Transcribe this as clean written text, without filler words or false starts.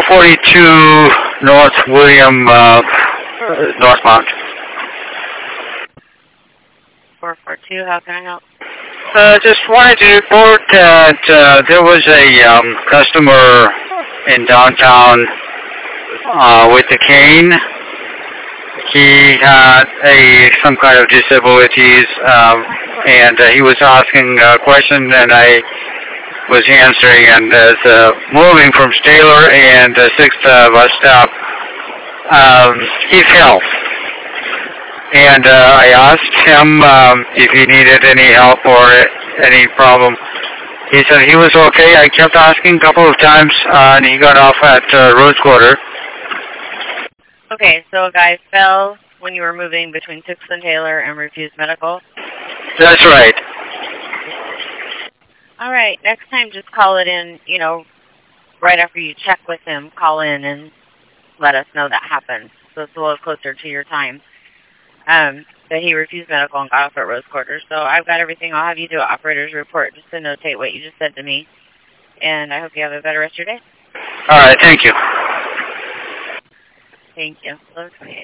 442 North William northbound. 442, how can I help? Just wanted to report that there was a customer in downtown with a cane. He had some kind of disabilities, and he was asking a question, and I was answering, and moving from Staler and 6th bus stop, he fell. And I asked him if he needed any help or any problem. He said he was okay. I kept asking a couple of times, and he got off at Rose Quarter. Okay, so a guy fell when you were moving between 6th and Taylor and refused medical? That's right. All right, next time just call it in, right after you check with him, call in and let us know that happened. So it's a little closer to your time. That he refused medical and got off at Rose Quarter. So I've got everything. I'll have you do an operator's report just to notate what you just said to me. And I hope you have a better rest of your day. All right, thank you. Thank you.